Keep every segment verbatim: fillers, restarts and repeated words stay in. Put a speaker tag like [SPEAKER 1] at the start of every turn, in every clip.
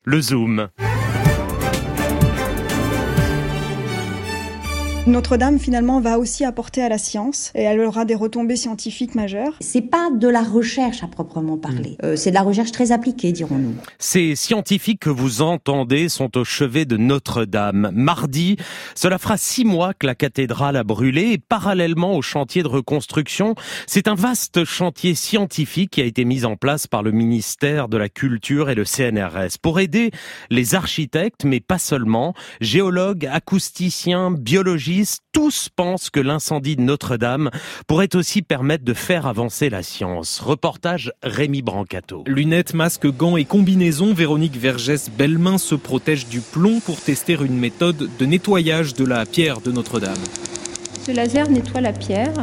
[SPEAKER 1] Le Zoom.
[SPEAKER 2] Notre-Dame, finalement, va aussi apporter à la science et elle aura des retombées scientifiques majeures.
[SPEAKER 3] C'est pas de la recherche à proprement parler. Euh, c'est de la recherche très appliquée, dirons-nous.
[SPEAKER 1] Ces scientifiques que vous entendez sont au chevet de Notre-Dame. Mardi, cela fera six mois que la cathédrale a brûlé et parallèlement au chantier de reconstruction, c'est un vaste chantier scientifique qui a été mis en place par le ministère de la Culture et le C N R S pour aider les architectes, mais pas seulement, géologues, acousticiens, biologistes. Tous pensent que l'incendie de Notre-Dame pourrait aussi permettre de faire avancer la science. Reportage Rémi Brancato.
[SPEAKER 4] Lunettes, masques, gants et combinaisons, Véronique Vergès-Bellemain se protège du plomb pour tester une méthode de nettoyage de la pierre de Notre-Dame.
[SPEAKER 5] Ce laser nettoie la pierre.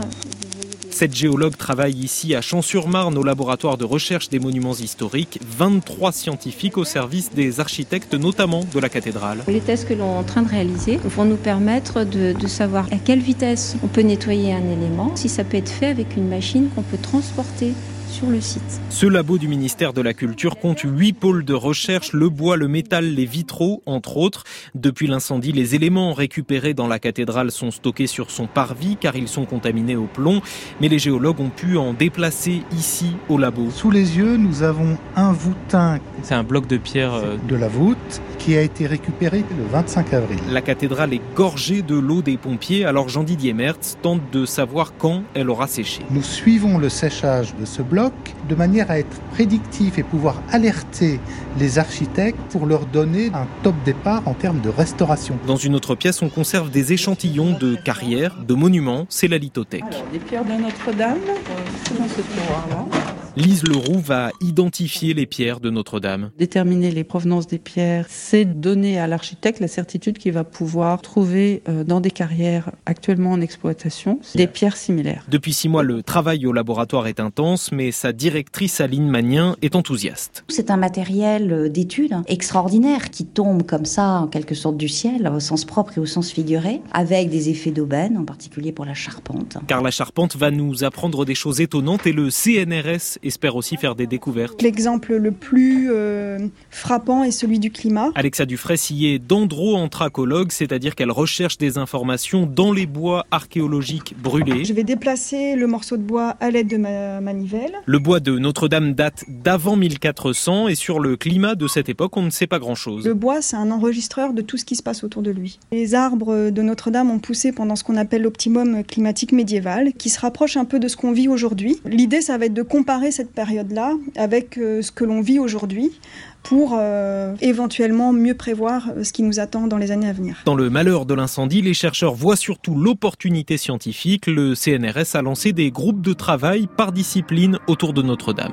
[SPEAKER 4] Cette géologue travaille ici à Champs-sur-Marne au laboratoire de recherche des monuments historiques. vingt-trois scientifiques au service des architectes, notamment de la cathédrale.
[SPEAKER 5] Les tests que l'on est en train de réaliser vont nous permettre de, de savoir à quelle vitesse on peut nettoyer un élément, si ça peut être fait avec une machine qu'on peut transporter sur le site.
[SPEAKER 4] Ce labo du ministère de la Culture compte huit pôles de recherche, le bois, le métal, les vitraux, entre autres. Depuis l'incendie, les éléments récupérés dans la cathédrale sont stockés sur son parvis car ils sont contaminés au plomb. Mais les géologues ont pu en déplacer ici au labo.
[SPEAKER 6] Sous les yeux, nous avons un voûtin.
[SPEAKER 4] C'est un bloc de pierre euh...
[SPEAKER 6] de la voûte qui a été récupéré le vingt-cinq avril.
[SPEAKER 4] La cathédrale est gorgée de l'eau des pompiers, alors Jean-Didier Mertz tente de savoir quand elle aura séché.
[SPEAKER 6] Nous suivons le séchage de ce bloc de manière à être prédictif et pouvoir alerter les architectes pour leur donner un top départ en termes de restauration.
[SPEAKER 4] Dans une autre pièce, on conserve des échantillons de carrières, de monuments, c'est la lithothèque.
[SPEAKER 7] Alors, des pierres de Notre-Dame, c'est dans ce tiroir-là.
[SPEAKER 4] Lise Leroux va identifier les pierres de Notre-Dame.
[SPEAKER 7] Déterminer les provenances des pierres, c'est donner à l'architecte la certitude qu'il va pouvoir trouver dans des carrières actuellement en exploitation des pierres similaires.
[SPEAKER 4] Depuis six mois, le travail au laboratoire est intense, mais sa directrice Aline Magnin est enthousiaste.
[SPEAKER 3] C'est un matériel d'étude extraordinaire qui tombe comme ça, en quelque sorte du ciel, au sens propre et au sens figuré, avec des effets d'aubaine, en particulier pour la charpente.
[SPEAKER 4] Car la charpente va nous apprendre des choses étonnantes et le C N R S espère aussi faire des découvertes.
[SPEAKER 2] L'exemple le plus euh, frappant est celui du climat.
[SPEAKER 4] Alexa Dufresne y est dendroanthracologue, c'est-à-dire qu'elle recherche des informations dans les bois archéologiques brûlés.
[SPEAKER 2] Je vais déplacer le morceau de bois à l'aide de ma manivelle.
[SPEAKER 4] Le bois de Notre-Dame date d'avant mille quatre cents et sur le climat de cette époque, on ne sait pas grand-chose.
[SPEAKER 2] Le bois, c'est un enregistreur de tout ce qui se passe autour de lui. Les arbres de Notre-Dame ont poussé pendant ce qu'on appelle l'optimum climatique médiéval, qui se rapproche un peu de ce qu'on vit aujourd'hui. L'idée, ça va être de comparer cette période-là avec euh, ce que l'on vit aujourd'hui pour euh, éventuellement mieux prévoir ce qui nous attend dans les années à venir.
[SPEAKER 4] Dans le malheur de l'incendie, les chercheurs voient surtout l'opportunité scientifique. Le C N R S a lancé des groupes de travail par discipline autour de Notre-Dame.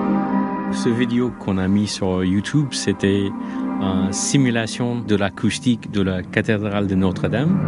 [SPEAKER 8] Ce vidéo qu'on a mis sur YouTube, c'était une simulation de l'acoustique de la cathédrale de Notre-Dame.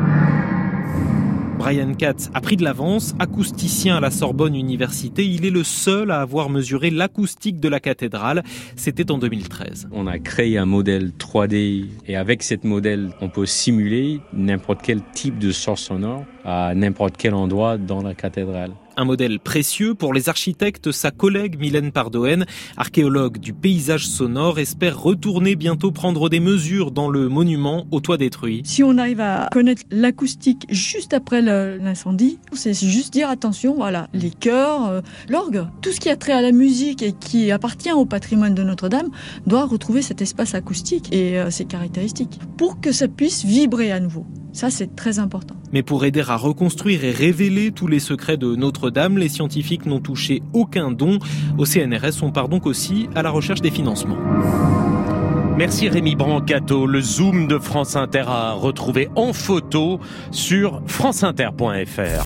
[SPEAKER 4] Brian Katz a pris de l'avance, acousticien à la Sorbonne Université. Il est le seul à avoir mesuré l'acoustique de la cathédrale. C'était en deux mille treize.
[SPEAKER 8] On a créé un modèle trois D et avec ce modèle, on peut simuler n'importe quel type de source sonore à n'importe quel endroit dans la cathédrale.
[SPEAKER 4] Un modèle précieux pour les architectes. Sa collègue Mylène Pardoen, archéologue du paysage sonore, espère retourner bientôt prendre des mesures dans le monument au toit détruit.
[SPEAKER 9] Si on arrive à connaître l'acoustique juste après le, l'incendie, c'est juste dire attention, voilà, les chœurs, euh, l'orgue, tout ce qui a trait à la musique et qui appartient au patrimoine de Notre-Dame doit retrouver cet espace acoustique et euh, ses caractéristiques pour que ça puisse vibrer à nouveau. Ça, c'est très important.
[SPEAKER 4] Mais pour aider à reconstruire et révéler tous les secrets de Notre-Dame, les scientifiques n'ont touché aucun don. Au C N R S, on part donc aussi à la recherche des financements.
[SPEAKER 1] Merci Rémi Brancato. Le Zoom de France Inter à retrouver en photo sur franceinter point fr.